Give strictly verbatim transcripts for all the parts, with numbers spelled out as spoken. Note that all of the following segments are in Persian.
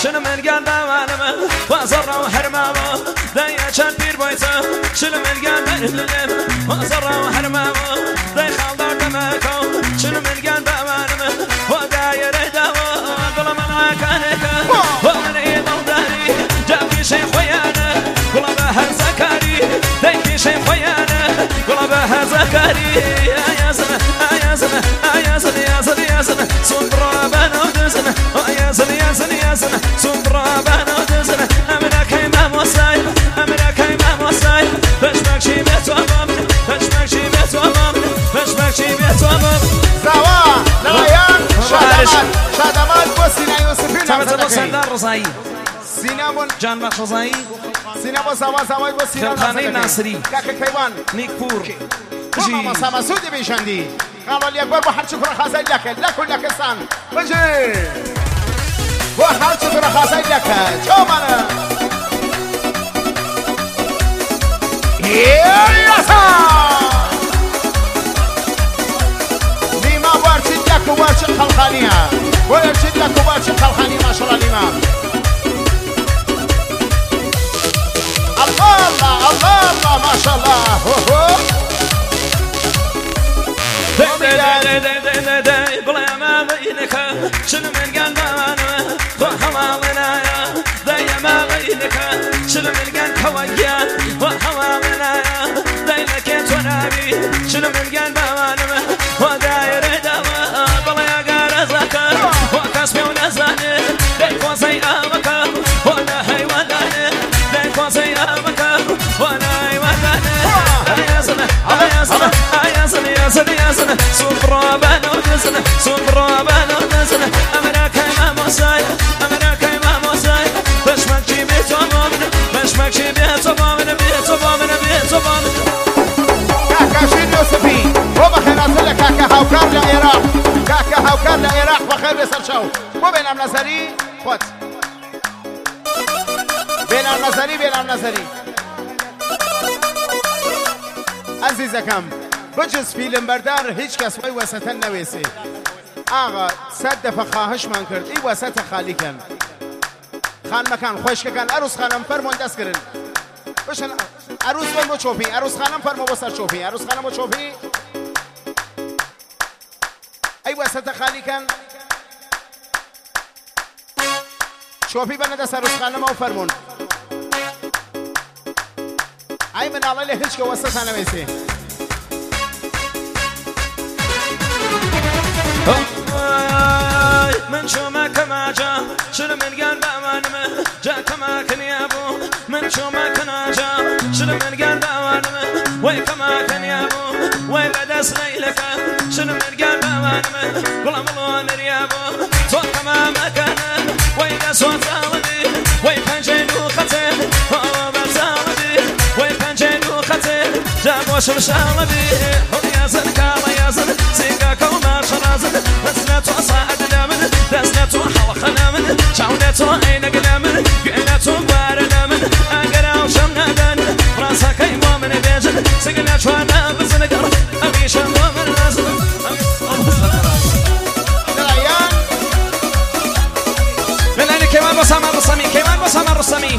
شنو من قال بوانما وزر وحرماما دايا كان بير بويتا شنو من قال بهلم وزر وحرماما داي خالدار دماكو شنو من قال بوانما ودايا رهداوا قول من عاكانيكا ومن ايد وداري جاب في شي خويانا قول بها زكاري داي في شي خويانا قول بها زكاري يا زلمه يا زلمه يا زلمه يا زلمه يا زلمه صبرا بنا ودزنا يا زلمه يا زلمه يا زلمه صبرا بنا ودزنا امرك امام وسايل امرك امام وسايل باش ماكشي بيت وامام باش ماكشي بيت وامام باش ماكشي بيت وامام زوا لغيان شادمان شادمان وسينا يوسفين تمام سردار رضاي سينامون جان بخش رضاي سينامون زوا زوا وسينا خانه ناصری كاك كيوان نیکپور ماما سما سودي بيشاندي قالوا لي اكبر واحد شكرا خاصه لك لك لك سان بجي واحد شكرا خاصه لك شوف انا يا سان لما وارشد لك وارشد خلخانيه وارشد لك وارشد خلخانيه ما شاء الله الامام الله الله الله الله ما شاء الله بلا ما بينك شنو من قلب انا وحوالنا يا داي ما بينك شنو من قلب هوايا وحوالنا يا داي لك تنابي شنو من قلب انا وداير دوا بلا يا غرزك وكسبي ونزاني داي كوسي امك وانا حيواناني داي كوسي امك وانا حيواناني يا زلمه يا زلمه يا زلمه يا زلمه يا زلمه صبرا بنا ودزنا صبرا بنا ودزنا امرك امام وسايل امرك امام وسايل باش ماكشي بيت وامامن باش ماكشي بيت وامامن بيت وامامن بيت وامامن كاكا شين يوسفي هو بخير لك كاكا هاوكار للعراق كاكا هاوكار للعراق بخير يسر شو مو بين النظري خد بين النظري بين النظري عزیزکم بجز فیلم بردار هیچ کس وی وسط نویسی آقا صد دفعه خواهش من کرد ای وسط خالی کن خان مکان خوش کن عروس خانم فرمون دست کرن بشن عروس فرمو چوپی عروس خانم فرمو بسر چوپی عروس خانم چوپی ای وسط خالی کن چوپی بنا دست عروس خانم او فرمون ای من الله هیچ که وسط نویسی من شو ما كما جا شنو من قال بوانمه جا كما كان يا ابو من شو ما كنا جا شنو من قال بوانمه وي كما كان يا ابو وي بدس ليلك شنو من قال بوانمه والله ملون يا ابو تو كما مكان وي صوت صاوي وي فنجنو خطر هو بزاوي وي فنجنو خطر جاب وشم شاوي يا زنكا يا زن سينكا كوما شرازن دسنتو صاعدنا من دسنتو حوخنا من شاونتو عينقنا من قعنتو بارنا من انقنا وشمنا دان راسك يمو من بيجن سقنا شوانا بزنقر ابي شمو من راسن من انا كمان بسام الرسمي كمان بسام الرسمي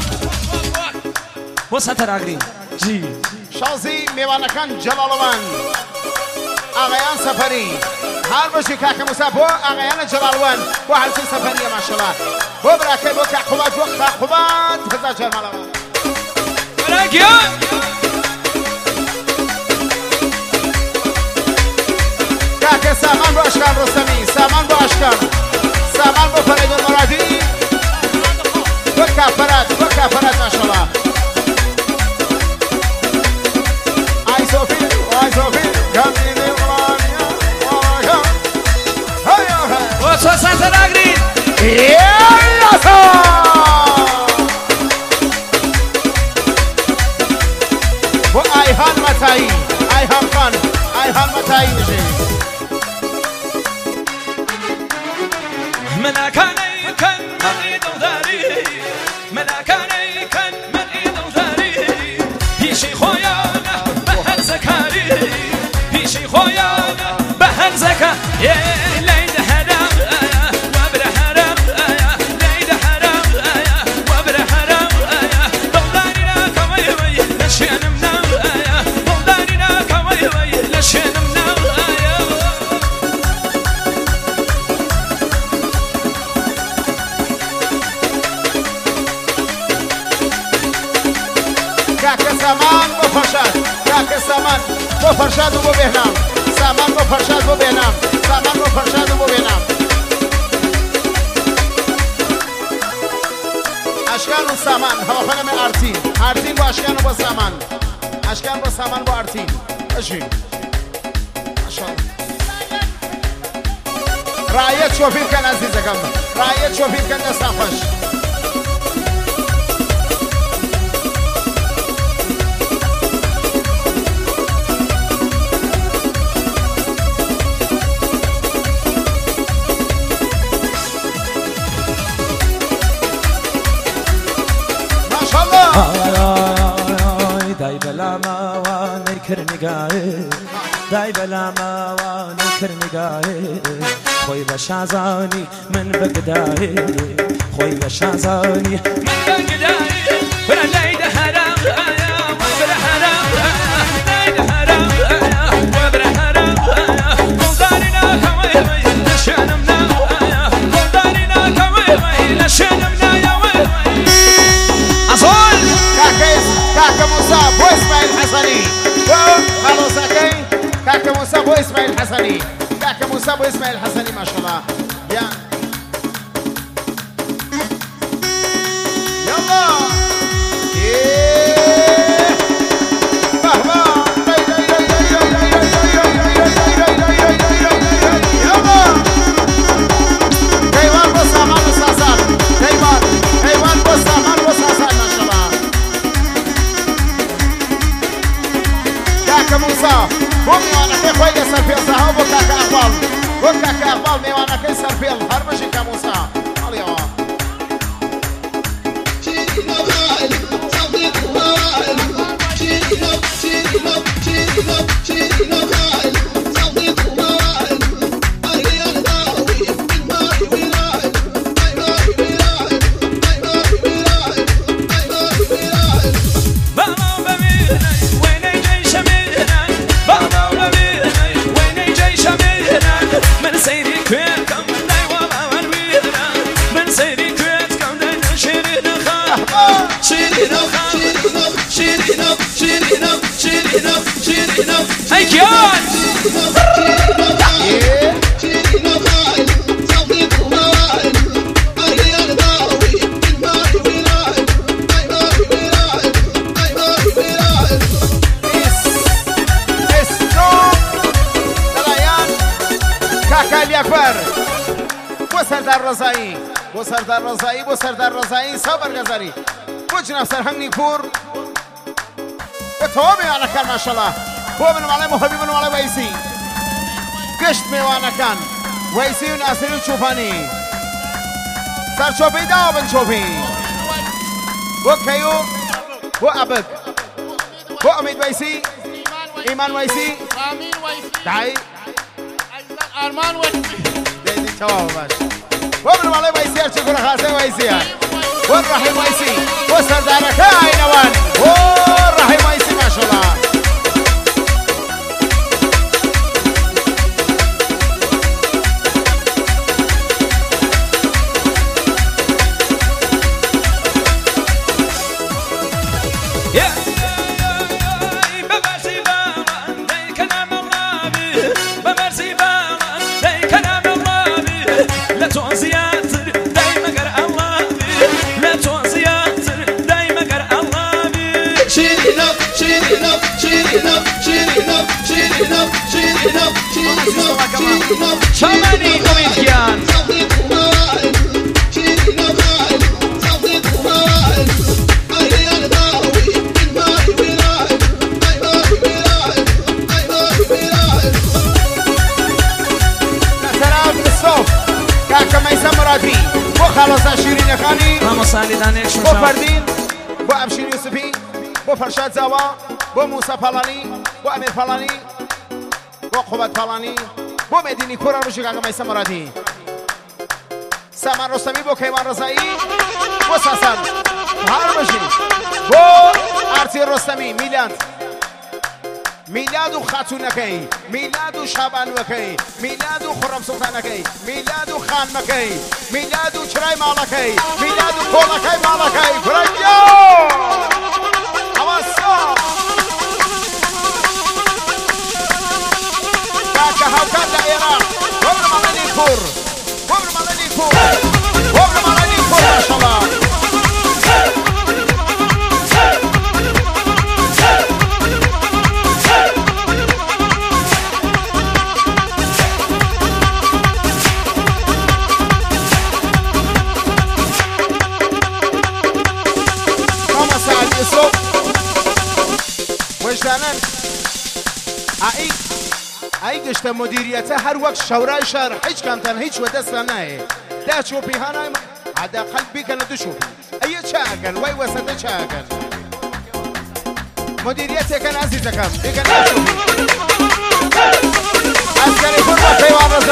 وسط راغري جي شازی میوانکان جلالوان آقایان سفری هر باشی که مصابو آقایان جلالوان و حلسی سفری ماشاءالله بو براکه بو که خوبات و خوبات هزار جلالوان براکیا که سامان با اشکال رستمی سامان با اشکال سامان با فرید مرادی و کفرات و کفرات ماشاءالله صوفي واي صوفي كمين الغرانية ورايا هيا هيا وصوصات راغري يا و ايهان متاي ايهان خان ايهان متاي يجي ملاكاني كان من ايد وداري ملاكاني كان من ايد وداري هيشي خويا زكاري هيشي خويا بهر زكا يا ليد حرام وابر حرام ليد حرام کاکە سامان بۆ فەرشاد و بۆ بێنام سامان بۆ فەرشاد بۆ بێنام سامان بۆ فەرشاد و بۆ بێنام اشکان و سامان هەواخەنەمە ئارتین ئارتین بۆ اشکان و بۆ سامان اشکان بۆ سامان بۆ ئارتین ئەژین ڕایەت شۆفی بکەن ئەزیزەکەم ڕایەت شۆفی بکەن دەستان خۆش دای بلا ما نیکر نگاه دای بلا ما نیکر نگاه خوی بشازانی من بگدای خوی بشازانی من بگدای برا لید حرام برا حرام لید حرام برا حرام قلدارنا كوي وي نشانمنا قلدارنا كوي وي نشانمنا يا وي أصول كاكا موسى بو اسماعيل حسني خلاص اوكي كاكا موسى بو اسماعيل حسني كاكا موسى بو اسماعيل حسني ما شاء الله يا يلا ايه بابا يلا كيوان بو سامان وساسان كيوان كيوان بو سامان وساسان ما شاء الله كاكا موسى بو ميوانكي خوي سرفيل صاحب بو كاكا اقبال بو كاكا اقبال ميوانكي سرفيل هرمشي كموسى عليا Hey, John! بو سردار رضایی بو سردار رضایی بو سردار رضایی صبر گذاری بو جناب سرهنگ نیکپور به تو میوانه کن ماشاءالله بو من مالای محبی من مالای ویسی گشت میوانه کن ویسی و ناصری و چوپانی سر چوپی دا بن چوپی بو کیو بو ابک بو امید ویسی ایمان ویسی دای ارمان ویسی دیدی جواب باش ومن والله ويسي ارشكر خاصه ويسي والرحيم ويسي وسردارك هاي نواني والرحيم ويسي ما شاء الله شامانی امیدیان سلام بالصوف كاكا ميسا مرادي بو خلاص شيرين خاني ماما سالیدانه بو فردين بو ابشير يوسفي بو فرشاد زاوا بو موسى فلاني بو امير فلاني بو قوت فلاني بو مديني كورا روشي كاكا ميسا مرادي سامان رستمی بو کیوان رضایی بو ساسان هر باشی بو ارتی رستمی میلاد میلاد و خاتونکی میلاد و شابان وکی میلاد و خرم سلطانکی میلاد و خان مکی میلاد و چرای مالکی میلاد و کولکی مالکی برایو اواسا کە هاوکات لە عێراق وەبرە مەڵێنی کوڕ وەبرە مەڵێنی کوڕ وەبرە مەڵێنی کوڕ ماشەڵڵا وجدانن ئای ئای گشتە مدیریەتە هەر وەک شەورای شار هیچ کامتان هیچ وە دەستان نایە دا چۆپی هانای حداقل بیکەنە دوو چۆپی ئەیە چاکەن وای وەسەتە چاکەن مدیریەتێکەن ئازیزەکەم بیکەن ئەسکەری کوڕ بە پەیوان ڕزا